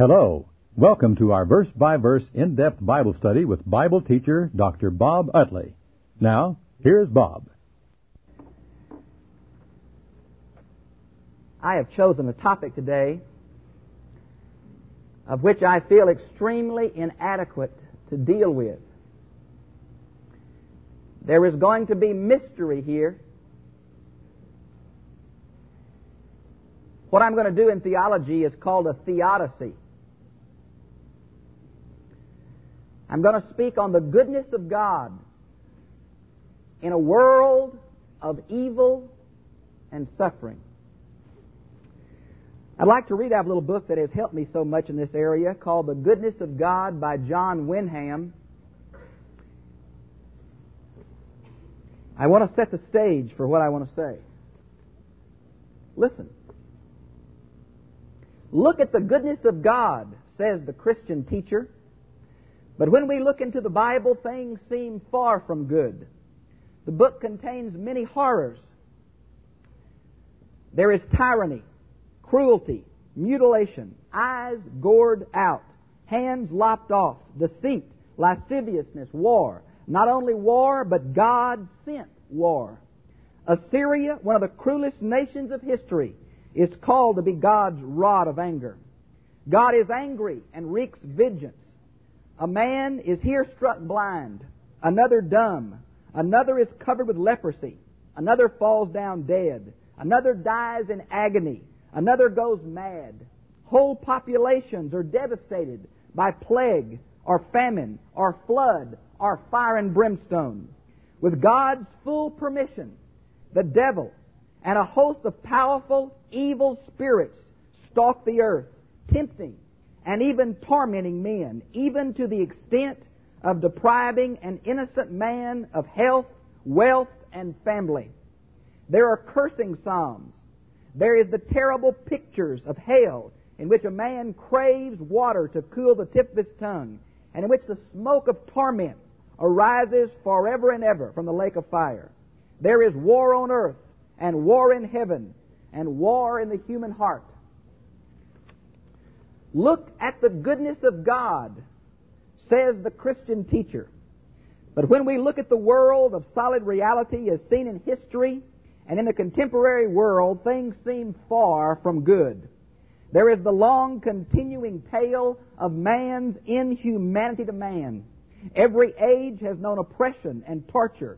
Hello. Welcome to our verse-by-verse in-depth Bible study with Bible teacher Dr. Bob Utley. Now, here's Bob. I have chosen a topic today of which I feel extremely inadequate to deal with. There is going to be mystery here. What I'm going to do in theology is called a theodicy. I'm going to speak on the goodness of God in a world of evil and suffering. I'd like to read out a little book that has helped me so much in this area called The Goodness of God by John Wenham. I want to set the stage for what I want to say. Listen. Look at the goodness of God, says the Christian teacher. But when we look into the Bible, things seem far from good. The book contains many horrors. There is tyranny, cruelty, mutilation, eyes gored out, hands lopped off, deceit, lasciviousness, war. Not only war, but God sent war. Assyria, one of the cruelest nations of history, is called to be God's rod of anger. God is angry and wreaks vengeance. A man is here struck blind, another dumb, another is covered with leprosy, another falls down dead, another dies in agony, another goes mad. Whole populations are devastated by plague or famine or flood or fire and brimstone. With God's full permission, the devil and a host of powerful, evil spirits stalk the earth, tempting and even tormenting men, even to the extent of depriving an innocent man of health, wealth, and family. There are cursing psalms. There is the terrible pictures of hell in which a man craves water to cool the tip of his tongue, and in which the smoke of torment arises forever and ever from the lake of fire. There is war on earth, and war in heaven, and war in the human heart. Look at the goodness of God, says the Christian teacher. But when we look at the world of solid reality as seen in history and in the contemporary world, things seem far from good. There is the long continuing tale of man's inhumanity to man. Every age has known oppression and torture.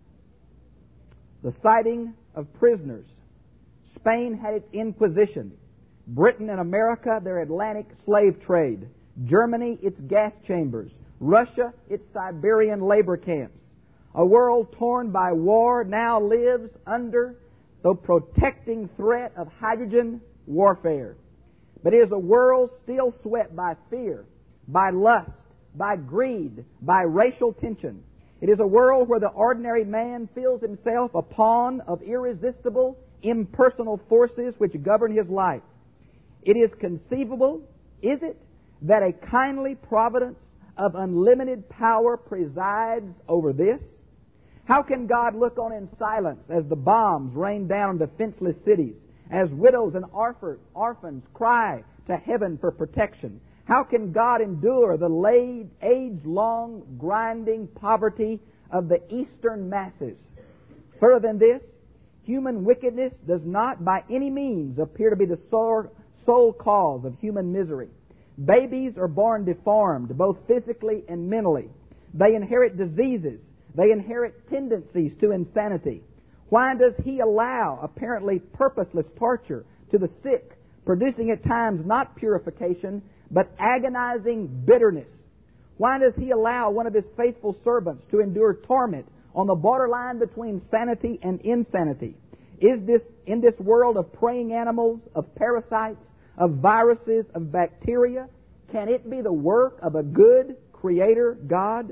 The sighting of prisoners. Spain had its Inquisition. Britain and America, their Atlantic slave trade. Germany, its gas chambers. Russia, its Siberian labor camps. A world torn by war now lives under the protecting threat of hydrogen warfare. But it is a world still swept by fear, by lust, by greed, by racial tension. It is a world where the ordinary man feels himself a pawn of irresistible, impersonal forces which govern his life. It is conceivable, is it, that a kindly providence of unlimited power presides over this? How can God look on in silence as the bombs rain down on defenseless cities, as widows and orphans cry to heaven for protection? How can God endure the age-long grinding poverty of the eastern masses? Further than this, human wickedness does not by any means appear to be the sole cause of human misery. Babies are born deformed, both physically and mentally. They inherit diseases. They inherit tendencies to insanity. Why does He allow apparently purposeless torture to the sick, producing at times not purification, but agonizing bitterness? Why does He allow one of His faithful servants to endure torment on the borderline between sanity and insanity? Is this, in this world of preying animals, of parasites, of viruses, of bacteria, can it be the work of a good Creator God?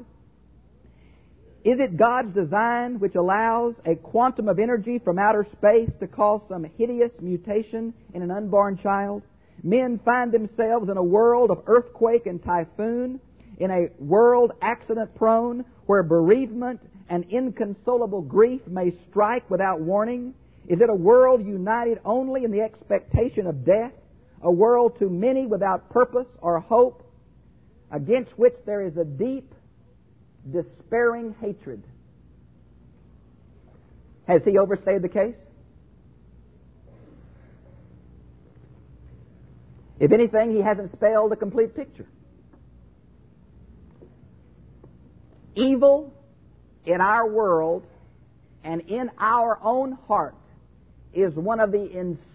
Is it God's design which allows a quantum of energy from outer space to cause some hideous mutation in an unborn child? Men find themselves in a world of earthquake and typhoon, in a world accident-prone, where bereavement and inconsolable grief may strike without warning. Is it a world united only in the expectation of death? a world to many without purpose or hope, against which there is a deep, despairing hatred. Has he overstated the case? If anything, he hasn't spelled a complete picture. Evil in our world and in our own heart is one of the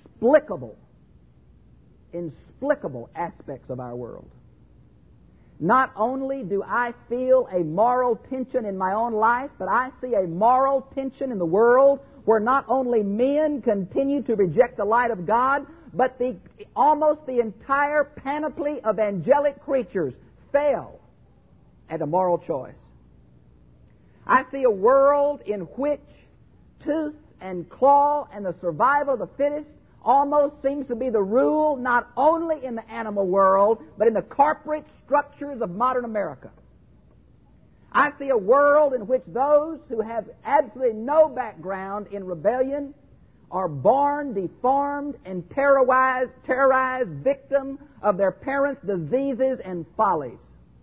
inexplicable aspects of our world. Not only do I feel a moral tension in my own life, but I see a moral tension in the world where not only men continue to reject the light of God, but almost the entire panoply of angelic creatures fail at a moral choice. I see a world in which tooth and claw and the survival of the fittest almost seems to be the rule, not only in the animal world, but in the corporate structures of modern America. I see a world in which those who have absolutely no background in rebellion are born deformed and terrorized victim of their parents' diseases and follies.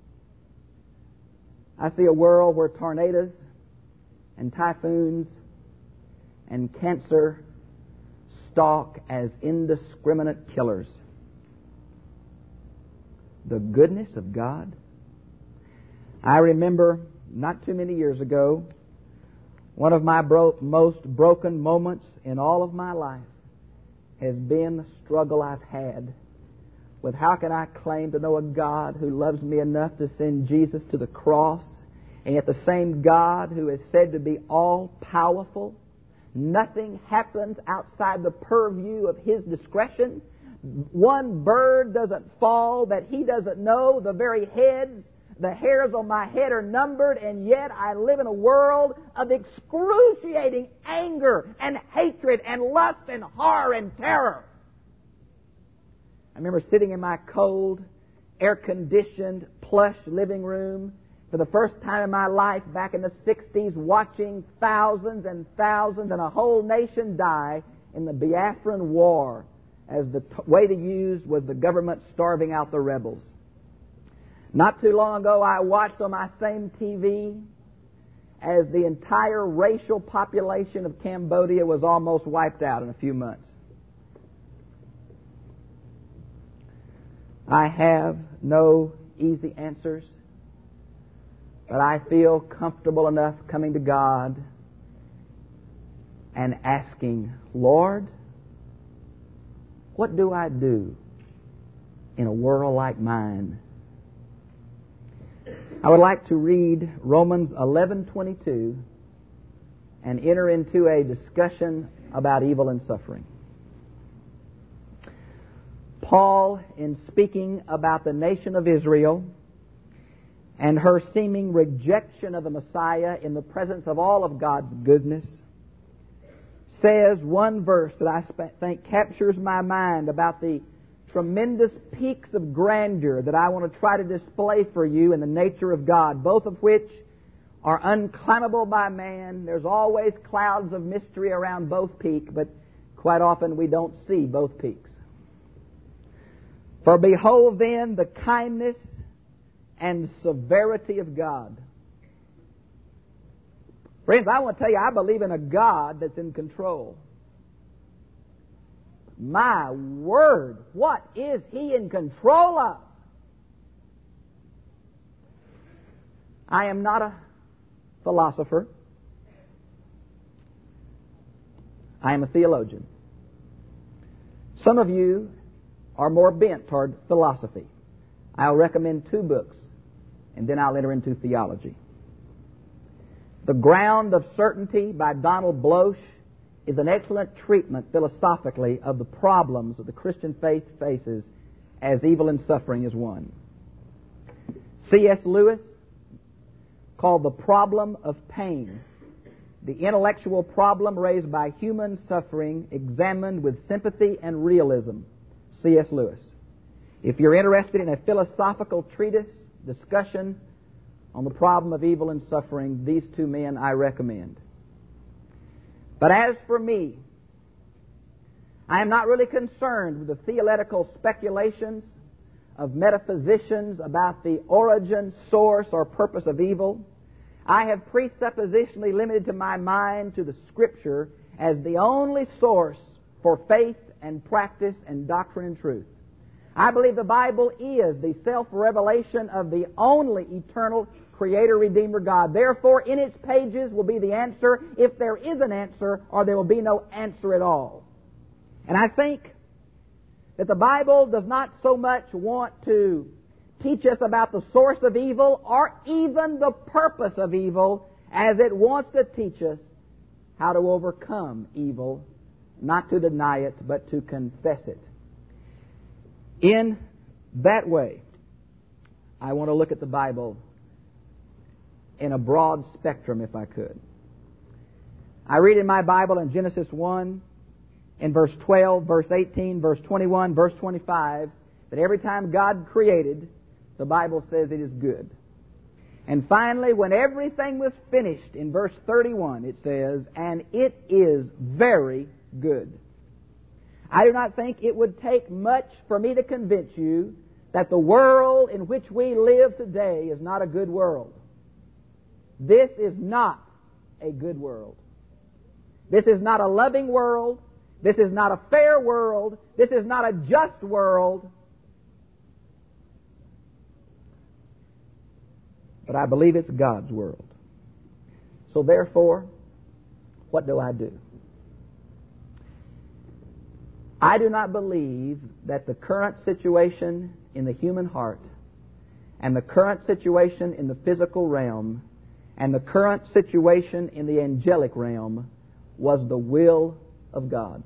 I see a world where tornadoes and typhoons and cancer stalk as indiscriminate killers. The goodness of God. I remember not too many years ago, one of my most broken moments in all of my life has been the struggle I've had with how can I claim to know a God who loves me enough to send Jesus to the cross, and yet the same God who is said to be all-powerful. Nothing happens outside the purview of His discretion. One bird doesn't fall that He doesn't know. The very the hairs on my head are numbered, and yet I live in a world of excruciating anger and hatred and lust and horror and terror. I remember sitting in my cold, air-conditioned, plush living room for the first time in my life back in the 60s, watching thousands and thousands and a whole nation die in the Biafran War, as the way to use was the government starving out the rebels. Not too long ago, I watched on my same TV as the entire racial population of Cambodia was almost wiped out in a few months. I have no easy answers, but I feel comfortable enough coming to God and asking, Lord, what do I do in a world like mine? I would like to read Romans 11:22 and enter into a discussion about evil and suffering. Paul, in speaking about the nation of Israel and her seeming rejection of the Messiah in the presence of all of God's goodness, says one verse that I think captures my mind about the tremendous peaks of grandeur that I want to try to display for you in the nature of God, both of which are unclimbable by man. There's always clouds of mystery around both peaks, but quite often we don't see both peaks. For behold then the kindness and severity of God. Friends, I want to tell you, I believe in a God that's in control. My word, what is He in control of? I am not a philosopher. I am a theologian. Some of you are more bent toward philosophy. I'll recommend 2 books, and then I'll enter into theology. The Ground of Certainty by Donald Bloch is an excellent treatment philosophically of the problems that the Christian faith faces, as evil and suffering is one. C.S. Lewis, called The Problem of Pain, the intellectual problem raised by human suffering examined with sympathy and realism. C.S. Lewis. If you're interested in a philosophical treatise, discussion on the problem of evil and suffering, these 2 men I recommend. But as for me, I am not really concerned with the theoretical speculations of metaphysicians about the origin, source, or purpose of evil. I have presuppositionally limited to my mind to the Scripture as the only source for faith and practice and doctrine and truth. I believe the Bible is the self-revelation of the only eternal Creator, Redeemer God. Therefore, in its pages will be the answer if there is an answer, or there will be no answer at all. And I think that the Bible does not so much want to teach us about the source of evil or even the purpose of evil as it wants to teach us how to overcome evil, not to deny it, but to confess it. In that way, I want to look at the Bible in a broad spectrum, if I could. I read in my Bible in Genesis 1, in verse 12, verse 18, verse 21, verse 25, that every time God created, the Bible says it is good. And finally, when everything was finished, in verse 31, it says, and it is very good. I do not think it would take much for me to convince you that the world in which we live today is not a good world. This is not a good world. This is not a loving world. This is not a fair world. This is not a just world. But I believe it's God's world. So therefore, what do I do? I do not believe that the current situation in the human heart and the current situation in the physical realm and the current situation in the angelic realm was the will of God.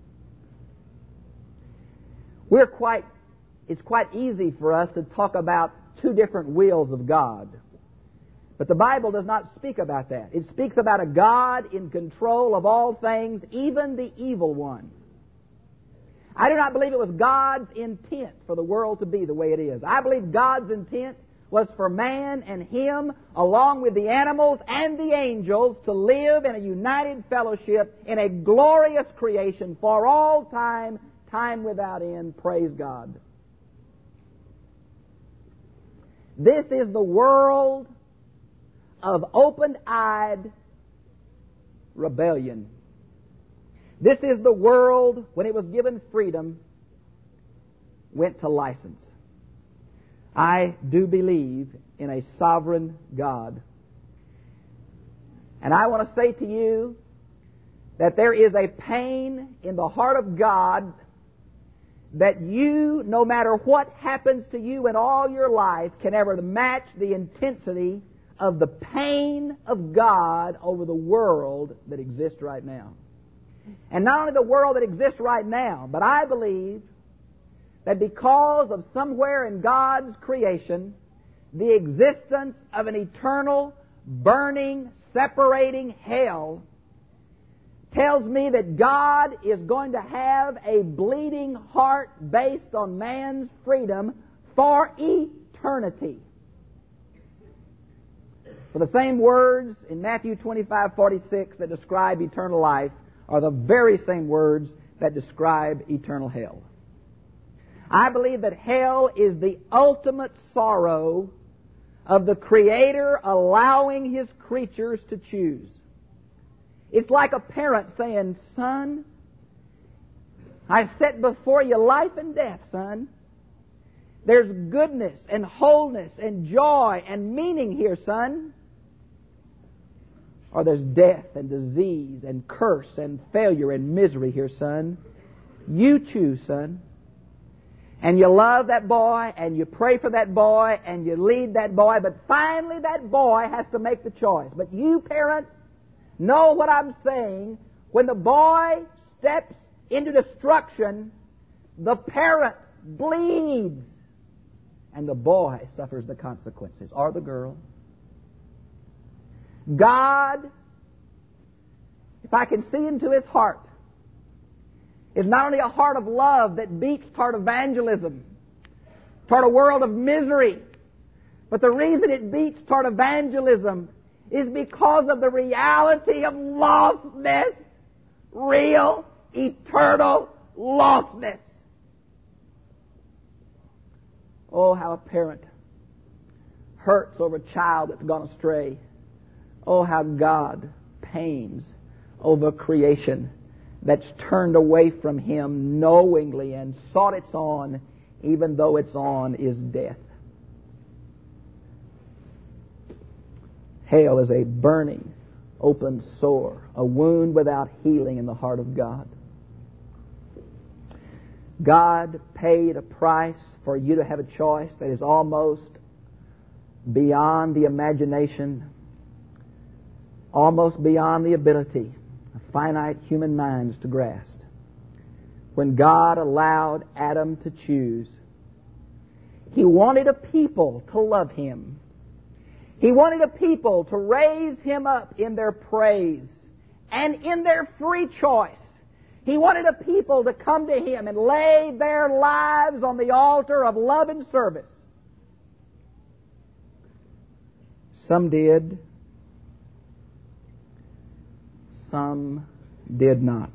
It's quite easy for us to talk about two different wills of God. But the Bible does not speak about that. It speaks about a God in control of all things, even the evil one. I do not believe it was God's intent for the world to be the way it is. I believe God's intent was for man and Him, along with the animals and the angels, to live in a united fellowship in a glorious creation for all time, time without end. Praise God. This is the world of open-eyed rebellion. This is the world, when it was given freedom, went to license. I do believe in a sovereign God. And I want to say to you that there is a pain in the heart of God that you, no matter what happens to you in all your life, can ever match the intensity of the pain of God over the world that exists right now. And not only the world that exists right now, but I believe that because of somewhere in God's creation, the existence of an eternal, burning, separating hell tells me that God is going to have a bleeding heart based on man's freedom for eternity. For the same words in Matthew 25:46 that describe eternal life are the very same words that describe eternal hell. I believe that hell is the ultimate sorrow of the Creator allowing His creatures to choose. It's like a parent saying, "Son, I set before you life and death, son. There's goodness and wholeness and joy and meaning here, son. Or there's death and disease and curse and failure and misery here, son. You choose, son." And you love that boy, and you pray for that boy, and you lead that boy, but finally that boy has to make the choice. But you parents know what I'm saying. When the boy steps into destruction, the parent bleeds, and the boy suffers the consequences, or the girl. God, if I can see into His heart, is not only a heart of love that beats toward evangelism, toward a world of misery, but the reason it beats toward evangelism is because of the reality of lostness, real, eternal lostness. Oh, how a parent hurts over a child that's gone astray. Oh, how God pains over creation that's turned away from Him knowingly and sought its on, even though its on is death. Hell is a burning, open sore, a wound without healing in the heart of God. God paid a price for you to have a choice that is almost beyond the imagination, almost beyond the ability of finite human minds to grasp. When God allowed Adam to choose, He wanted a people to love Him. He wanted a people to raise Him up in their praise and in their free choice. He wanted a people to come to Him and lay their lives on the altar of love and service. Some did. Some did not.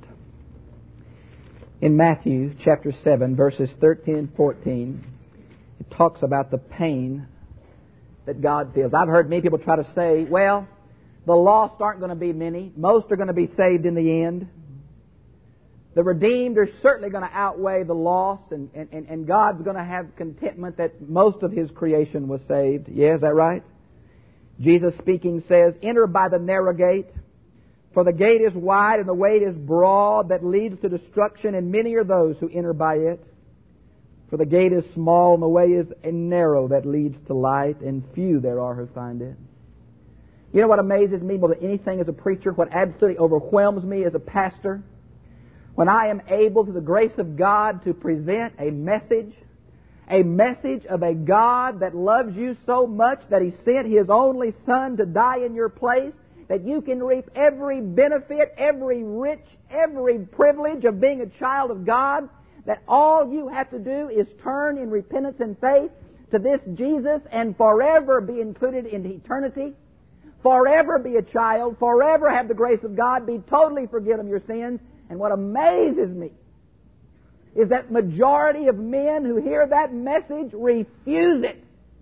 In Matthew chapter 7, verses 13 and 14, it talks about the pain that God feels. I've heard many people try to say, well, the lost aren't going to be many. Most are going to be saved in the end. The redeemed are certainly going to outweigh the lost, and God's going to have contentment that most of His creation was saved. Yeah, is that right? Jesus speaking says, "Enter by the narrow gate, for the gate is wide and the way is broad that leads to destruction, and many are those who enter by it. For the gate is small and the way is narrow that leads to light, and few there are who find it." You know what amazes me more than anything as a preacher, what absolutely overwhelms me as a pastor? When I am able, through the grace of God, to present a message of a God that loves you so much that He sent His only Son to die in your place, that you can reap every benefit, every privilege of being a child of God, that all you have to do is turn in repentance and faith to this Jesus and forever be included in eternity, forever be a child, forever have the grace of God, be totally forgiven of your sins. And what amazes me is that majority of men who hear that message refuse it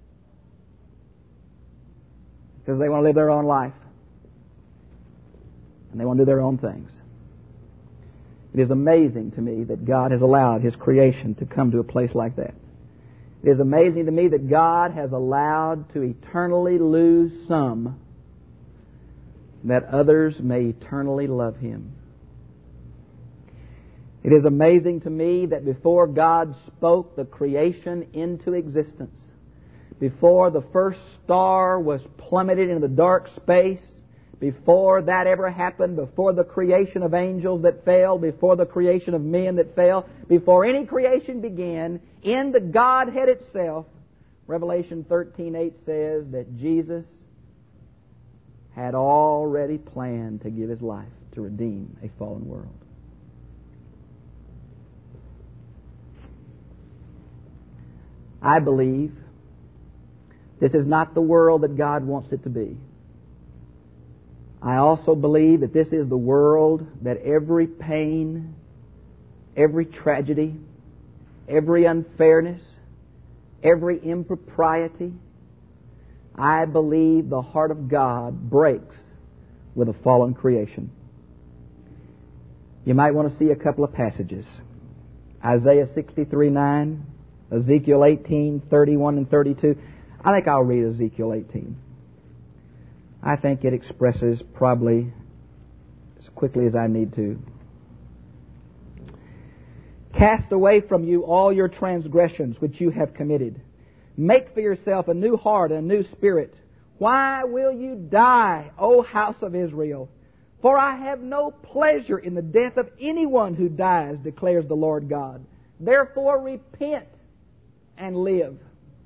because they want to live their own life and they want to do their own things. It is amazing to me that God has allowed His creation to come to a place like that. It is amazing to me that God has allowed to eternally lose some that others may eternally love Him. It is amazing to me that before God spoke the creation into existence, before the first star was plummeted into the dark space, before that ever happened, before the creation of angels that fell, before the creation of men that fell, before any creation began, in the Godhead itself, Revelation 13:8 says that Jesus had already planned to give His life to redeem a fallen world. I believe this is not the world that God wants it to be. I also believe that this is the world that every pain, every tragedy, every unfairness, every impropriety, I believe the heart of God breaks with a fallen creation. You might want to see a couple of passages. Isaiah 63:9, Ezekiel 18:31 and 32. I think I'll read Ezekiel 18. I think it expresses probably as quickly as I need to. "Cast away from you all your transgressions which you have committed. Make for yourself a new heart and a new spirit. Why will you die, O house of Israel? For I have no pleasure in the death of anyone who dies, declares the Lord God. Therefore repent and live."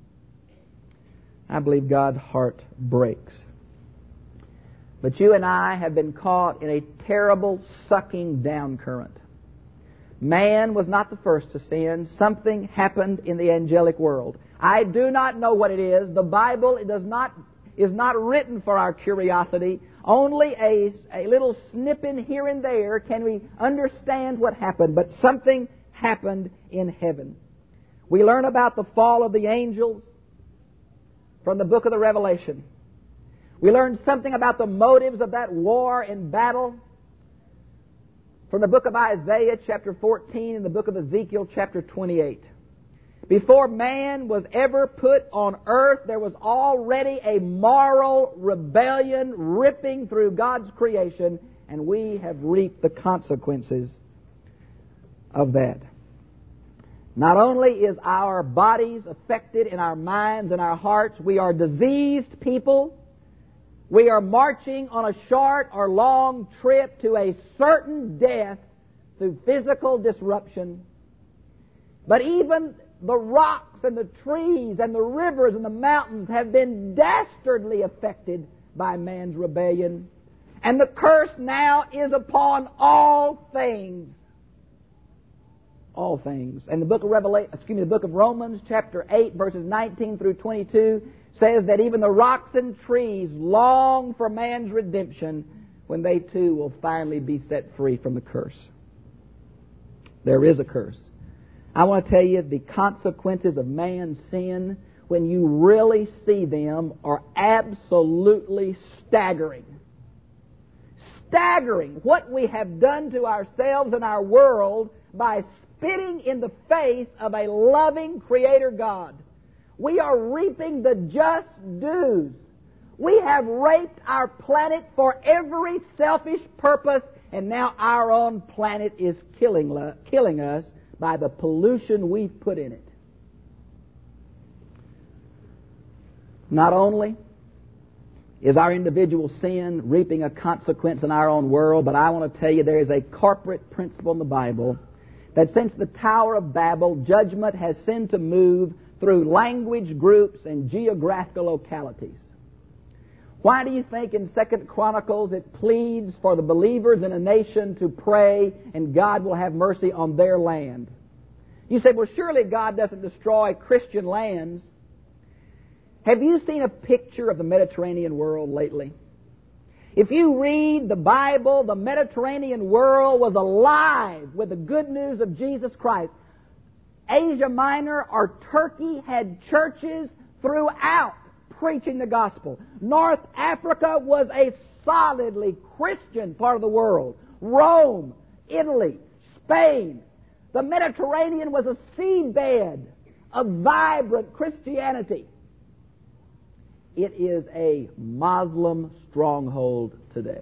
I believe God's heart breaks. But you and I have been caught in a terrible sucking down current. Man was not the first to sin. Something happened in the angelic world. I do not know what it is. The Bible is not written for our curiosity. Only a little snippet here and there can we understand what happened. But something happened in heaven. We learn about the fall of the angels from the book of the Revelation. We learn something about the motives of that war and battle from the book of Isaiah chapter 14 and the book of Ezekiel chapter 28. Before man was ever put on earth, there was already a moral rebellion ripping through God's creation, and we have reaped the consequences of that. Not only is our bodies affected in our minds and our hearts, we are diseased people. We are marching on a short or long trip to a certain death through physical disruption. But even the rocks and the trees and the rivers and the mountains have been dastardly affected by man's rebellion. And the curse now is upon all things. All things. And the book of the book of Romans, chapter 8, verses 19 through 22, says that even the rocks and trees long for man's redemption when they too will finally be set free from the curse. There is a curse. I want to tell you the consequences of man's sin, when you really see them, are absolutely staggering. Staggering what we have done to ourselves and our world by spitting in the face of a loving Creator God. We are reaping the just dues. We have raped our planet for every selfish purpose, and now our own planet is killing us by the pollution we've put in it. Not only is our individual sin reaping a consequence in our own world, but I want to tell you there is a corporate principle in the Bible that since the Tower of Babel, judgment has seemed to move through language groups and geographical localities. Why do you think in 2 Chronicles it pleads for the believers in a nation to pray and God will have mercy on their land? You say, well, surely God doesn't destroy Christian lands. Have you seen a picture of the Mediterranean world lately? If you read the Bible, the Mediterranean world was alive with the good news of Jesus Christ. Asia Minor or Turkey had churches throughout preaching the gospel. North Africa was a solidly Christian part of the world. Rome, Italy, Spain. The Mediterranean was a seedbed of vibrant Christianity. It is a Muslim stronghold today.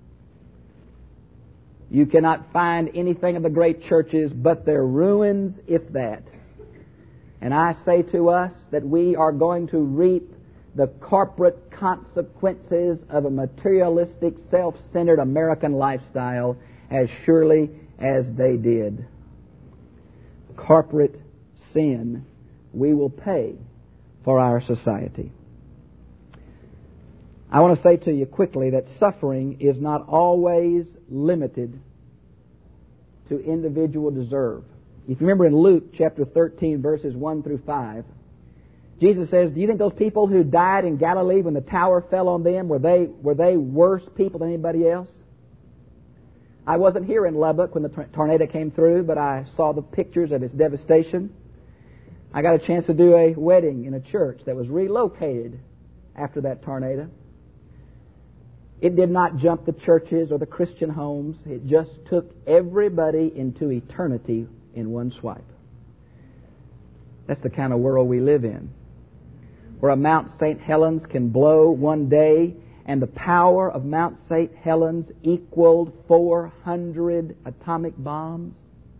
You cannot find anything of the great churches but their ruins, if that. And I say to us that we are going to reap the corporate consequences of a materialistic, self-centered American lifestyle as surely as they did. Corporate sin we will pay for our society. I want to say to you quickly that suffering is not always limited to individual deserve. If you remember in Luke chapter 13, verses 1 through 5, Jesus says, do you think those people who died in Galilee when the tower fell on them, were they worse people than anybody else? I wasn't here in Lubbock when the tornado came through, but I saw the pictures of its devastation. I got a chance to do a wedding in a church that was relocated after that tornado. It did not jump the churches or the Christian homes. It just took everybody into eternity in one swipe. That's the kind of world we live in, where a Mount St. Helens can blow one day, and the power of Mount St. Helens equaled 400 atomic bombs.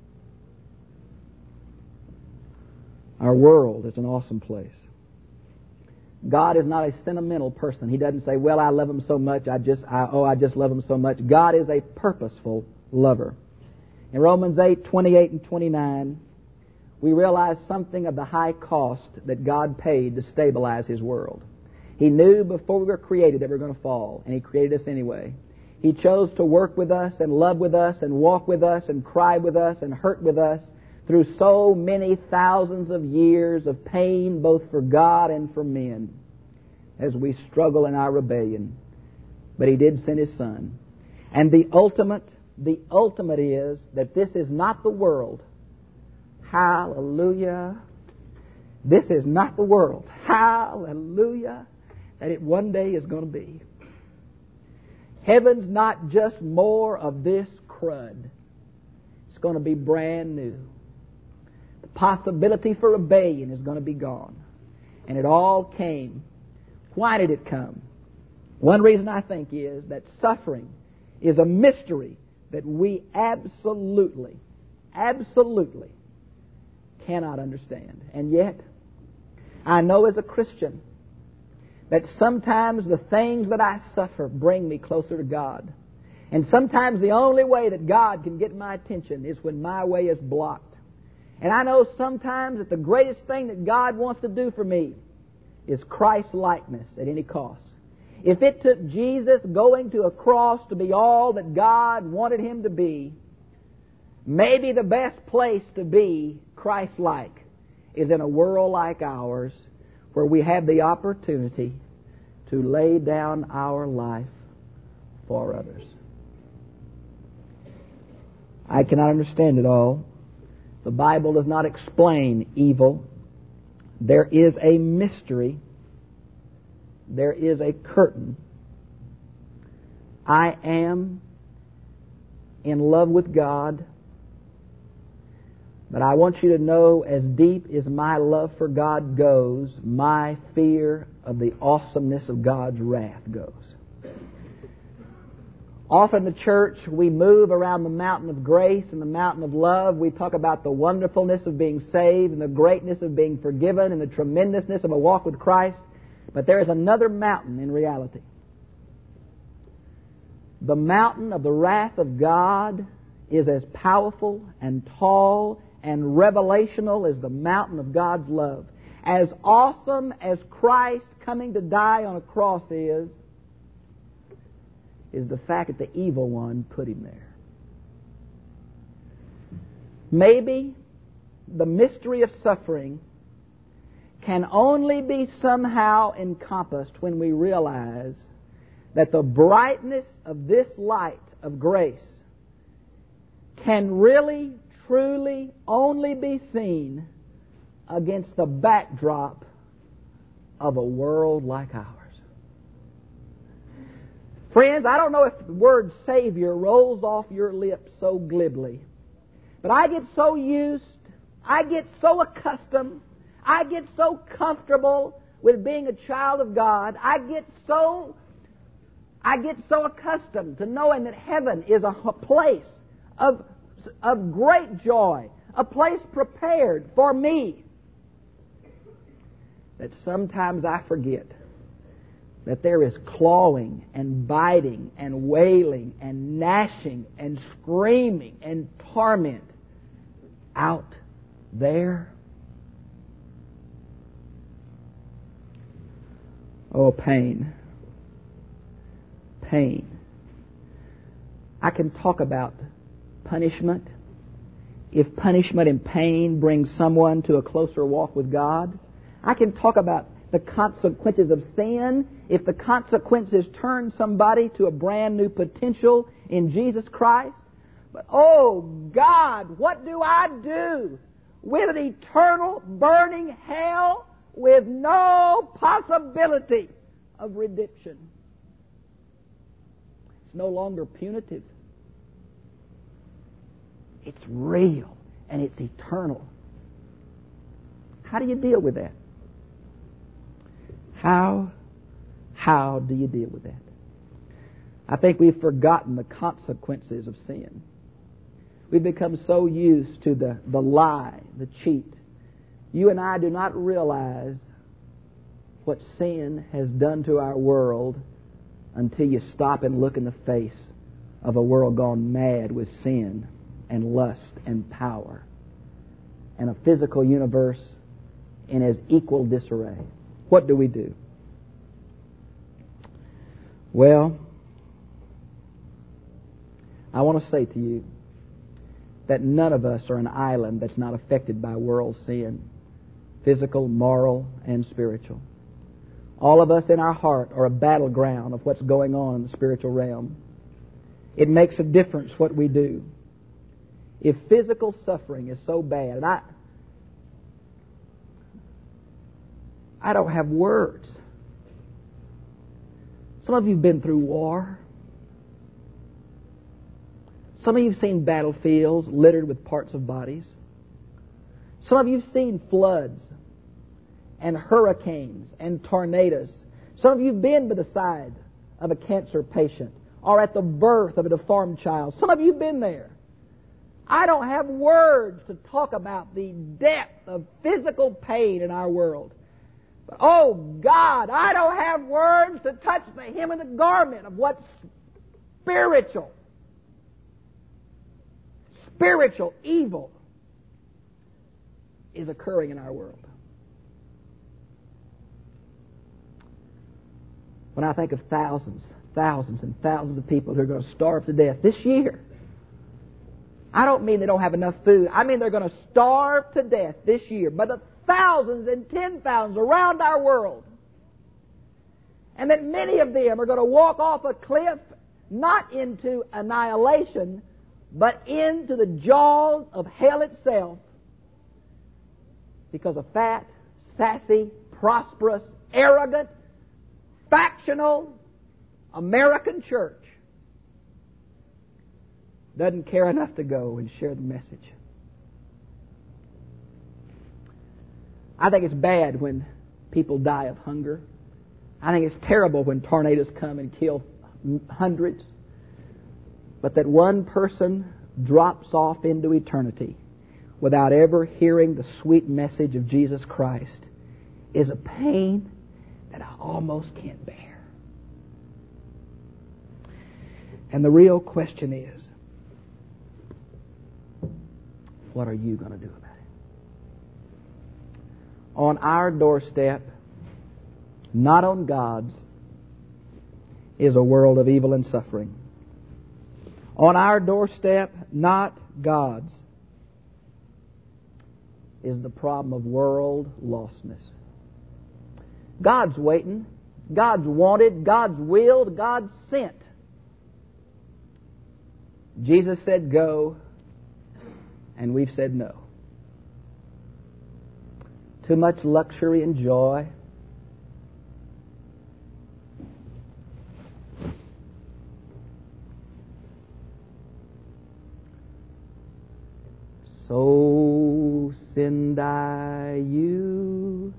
Our world is an awesome place. God is not a sentimental person. He doesn't say, well, I love him so much, I just love him so much. God is a purposeful lover. In Romans 8, 28 and 29, we realize something of the high cost that God paid to stabilize His world. He knew before we were created that we were going to fall, and He created us anyway. He chose to work with us and love with us and walk with us and cry with us and hurt with us through so many thousands of years of pain, both for God and for men, as we struggle in our rebellion. But He did send His Son. And the ultimate is that this is not the world Hallelujah. This is not the world. Hallelujah. That it one day is going to be. Heaven's not just more of this crud. It's going to be brand new. The possibility for rebellion is going to be gone. And it all came. Why did it come? One reason I think is that suffering is a mystery that we absolutely cannot understand. And yet, I know as a Christian that sometimes the things that I suffer bring me closer to God. And sometimes the only way that God can get my attention is when my way is blocked. And I know sometimes that the greatest thing that God wants to do for me is Christ-likeness at any cost. If it took Jesus going to a cross to be all that God wanted Him to be, maybe the best place to be Christ-like is in a world like ours, where we have the opportunity to lay down our life for others. I cannot understand it all. The Bible does not explain evil. There is a mystery. There is a curtain. I am in love with God, but I want you to know, as deep as my love for God goes, my fear of the awesomeness of God's wrath goes. Often in the church, we move around the mountain of grace and the mountain of love. We talk about the wonderfulness of being saved and the greatness of being forgiven and the tremendousness of a walk with Christ. But there is another mountain in reality. The mountain of the wrath of God is as powerful and tall and revelational as the mountain of God's love. As awesome as Christ coming to die on a cross is the fact that the evil one put Him there. Maybe the mystery of suffering can only be somehow encompassed when we realize that the brightness of this light of grace can really, truly only be seen against the backdrop of a world like ours. Friends, I don't know if the word Savior rolls off your lips so glibly, but I get so used, I get so accustomed, I get so comfortable with being a child of God. I get so accustomed to knowing that heaven is a place of great joy, a place prepared for me, that sometimes I forget that there is clawing and biting and wailing and gnashing and screaming and torment out there. Oh, pain. Pain. I can talk about punishment. If punishment and pain brings someone to a closer walk with God, I can talk about the consequences of sin. If the consequences turn somebody to a brand new potential in Jesus Christ. But, oh God, what do I do with an eternal burning hell with no possibility of redemption? It's no longer punitive. It's real and it's eternal. How do you deal with that? How do you deal with that? I think we've forgotten the consequences of sin. We've become so used to the lie, the cheat. You and I do not realize what sin has done to our world until you stop and look in the face of a world gone mad with sin and lust and power, and a physical universe in as equal disarray. What do we do? Well, I want to say to you that none of us are an island that's not affected by world sin, physical, moral, and spiritual. All of us in our heart are a battleground of what's going on in the spiritual realm. It makes a difference what we do. If physical suffering is so bad, and I don't have words. Some of you have been through war. Some of you have seen battlefields littered with parts of bodies. Some of you have seen floods and hurricanes and tornadoes. Some of you have been by the side of a cancer patient or at the birth of a deformed child. Some of you have been there. I don't have words to talk about the depth of physical pain in our world. But, oh God, I don't have words to touch the hem of the garment of what spiritual evil is occurring in our world. When I think of thousands and thousands of people who are going to starve to death this year, I don't mean they don't have enough food. I mean they're going to starve to death this year. But the thousands and 10,000s around our world. And that many of them are going to walk off a cliff, not into annihilation, but into the jaws of hell itself, because a fat, sassy, prosperous, arrogant, factional American church doesn't care enough to go and share the message. I think it's bad when people die of hunger. I think it's terrible when tornadoes come and kill hundreds. But that one person drops off into eternity without ever hearing the sweet message of Jesus Christ is a pain that I almost can't bear. And the real question is, what are you going to do about it? On our doorstep, not on God's, is a world of evil and suffering. On our doorstep, not God's, is the problem of world lostness. God's waiting. God's wanted. God's willed. God's sent. Jesus said go, and we've said no. Too much luxury and joy. So send I you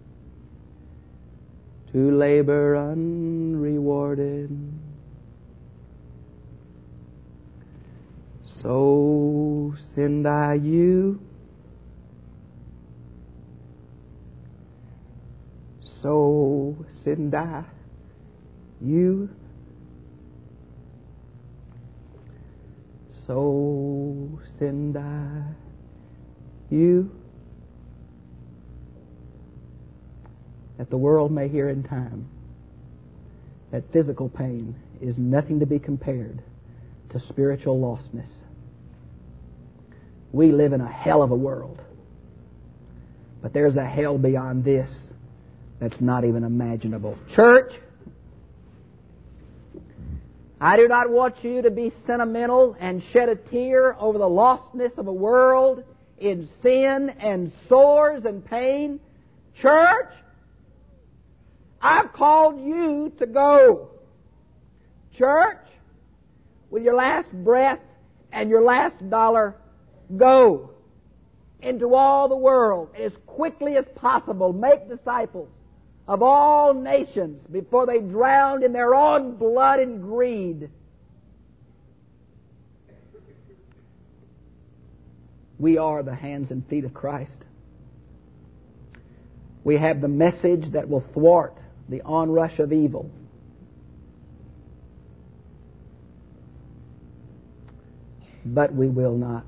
to labor unrewarded. So send I you. So send I you. So send I you, that the world may hear in time that physical pain is nothing to be compared to spiritual lostness. We live in a hell of a world, but there's a hell beyond this that's not even imaginable. Church, I do not want you to be sentimental and shed a tear over the lostness of a world in sin and sores and pain. Church, I've called you to go. Church, with your last breath and your last dollar, go into all the world as quickly as possible. Make disciples of all nations before they drown in their own blood and greed. We are the hands and feet of Christ. We have the message that will thwart the onrush of evil. But we will not.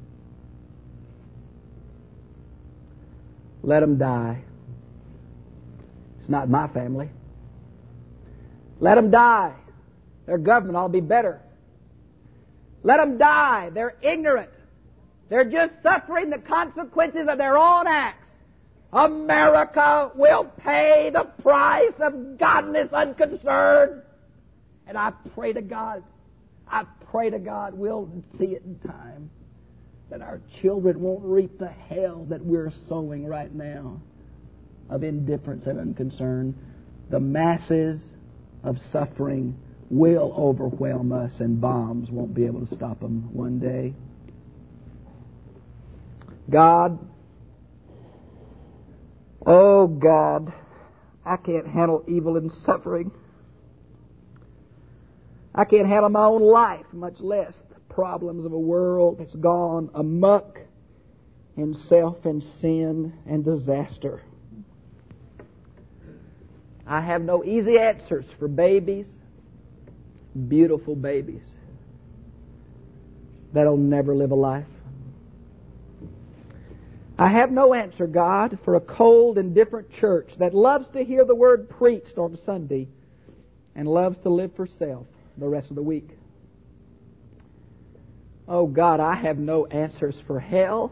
Let them die. It's not my family. Let them die. Their government ought to be better. Let them die. They're ignorant. They're just suffering the consequences of their own acts. America will pay the price of godless unconcern. And I pray to God we'll see it in time, that our children won't reap the hell that we're sowing right now. of indifference and unconcern, the masses of suffering will overwhelm us, and bombs won't be able to stop them one day. God, oh God, I can't handle evil and suffering. I can't handle my own life, much less the problems of a world that's gone amuck in self and sin and disaster. I have no easy answers for babies, beautiful babies, that'll never live a life. I have no answer, God, for a cold, indifferent church that loves to hear the word preached on Sunday and loves to live for self the rest of the week. Oh, God, I have no answers for hell.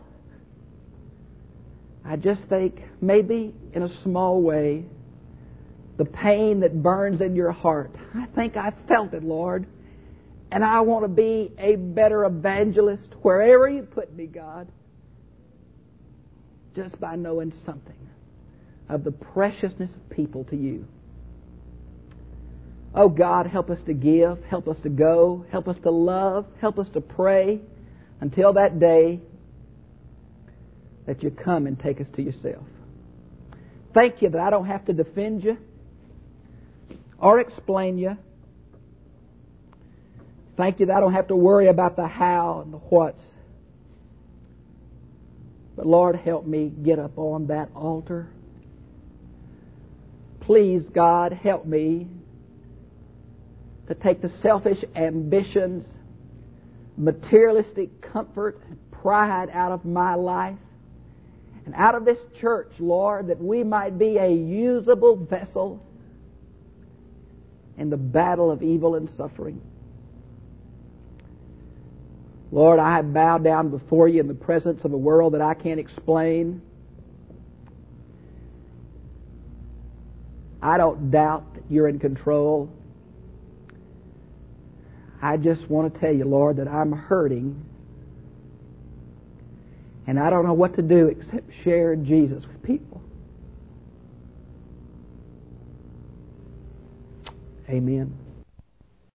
I just think maybe in a small way, the pain that burns in your heart, I think I felt it, Lord. And I want to be a better evangelist wherever you put me, God, just by knowing something of the preciousness of people to you. Oh, God, help us to give, help us to go, help us to love, help us to pray until that day that you come and take us to yourself. Thank you that I don't have to defend you or explain you. Thank you that I don't have to worry about the how and the what's. But Lord, help me get up on that altar. Please, God, help me to take the selfish ambitions, materialistic comfort, and pride out of my life and out of this church, Lord, that we might be a usable vessel in the battle of evil and suffering. Lord, I bow down before you in the presence of a world that I can't explain. I don't doubt that you're in control. I just want to tell you, Lord, that I'm hurting. And I don't know what to do except share Jesus with people. Amen.